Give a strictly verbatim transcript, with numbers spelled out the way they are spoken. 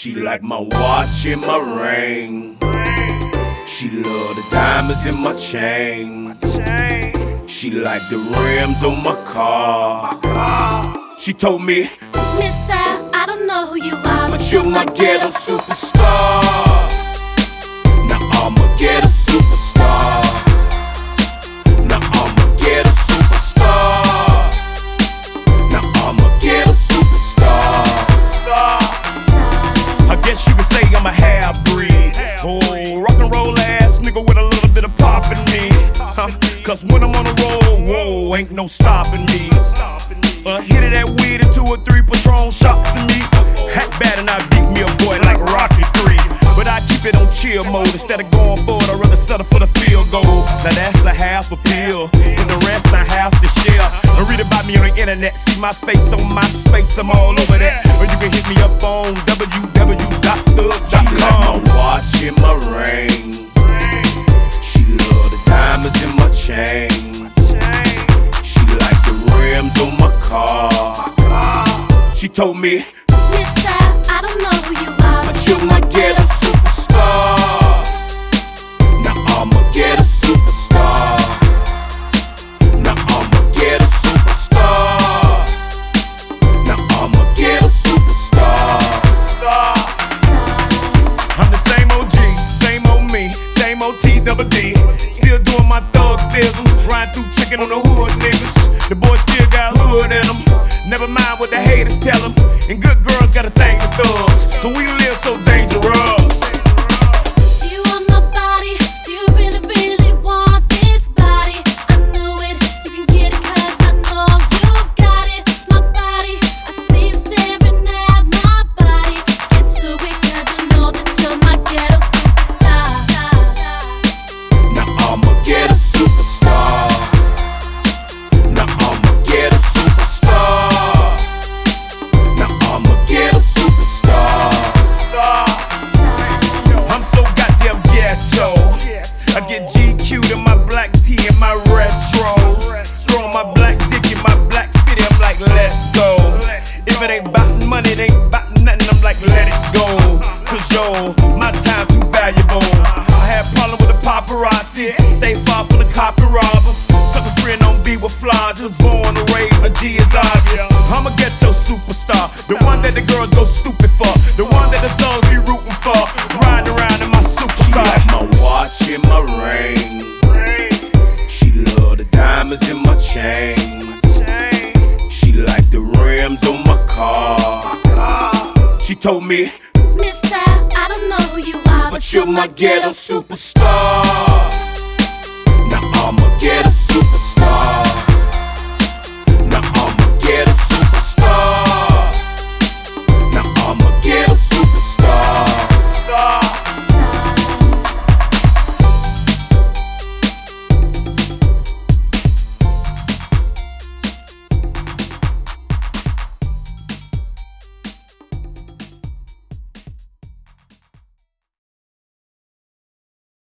She like my watch and my ring. She love the diamonds in my chain. She like the rims on my car. She told me, Mister, I don't know who you are, but you're my ghetto superstar. Now I'ma get a superstar. Now I'ma get a superstar. Now I'ma get a superstar. I guess you could say I'm a half-breed. Oh, rock and roll ass nigga with a little bit of pop in me. Huh? Cause when I'm on the road, whoa, ain't no stopping me. Uh, hit it that weed and two or three Patron shots in me. Hat bad and I beat me a boy like Rocky three. But I keep it on chill mode. Instead of going for it, I'd rather settle for the field goal. Now that's a half a pill, and the rest I have to share. And read about me on the internet, see my face on my space, I'm all over that. Or you can hit me up on w w w dot thug dot com. She like my watch and my ring. She love the diamonds in my chain. She like the rims on my car. She told me, Mister, I don't know who you are, but you're my ghetto superstar. Now I'ma get a superstar. Now I'ma get a superstar. Now I'ma get a superstar. I'm the same O G, same old me, same O T double D. Still doing my thug thizzle, riding through chicken on the hood niggas. The boys still got hood in them. Never mind what the haters tell them. And good girls got a thing for thugs, so we live so dangerous. Do you want my body? Do you really, really want this body? I knew it, you can get it cause I know you've got it. My body, I see you staring at my body. Get to it cause you know that you're my ghetto superstar. Now I'ma get a superstar. Now I'ma get a superstar. Now I'ma get a superstar. I'm so goddamn ghetto. I get G Q'd in my black tee and my retros. Throw my black dick in my black fitty, I'm like, let's go. If it ain't bout money, it ain't bout nothing, I'm like, let it go. Cause yo, my time too valuable. I had problem with the paparazzi, stay far from the copy robbers. Sucker friend on B with fly, just born to raise, a G is obvious. I'm a ghetto superstar, the one that the girls go stupid for, the one that the thugs be rooting for, riding around in my supercar. She like my watch and my ring. She love the diamonds in my chain. She like the rims on my car. She told me, Mister, I don't know who you are, but you're my ghetto superstar. Now I'ma get a superstar.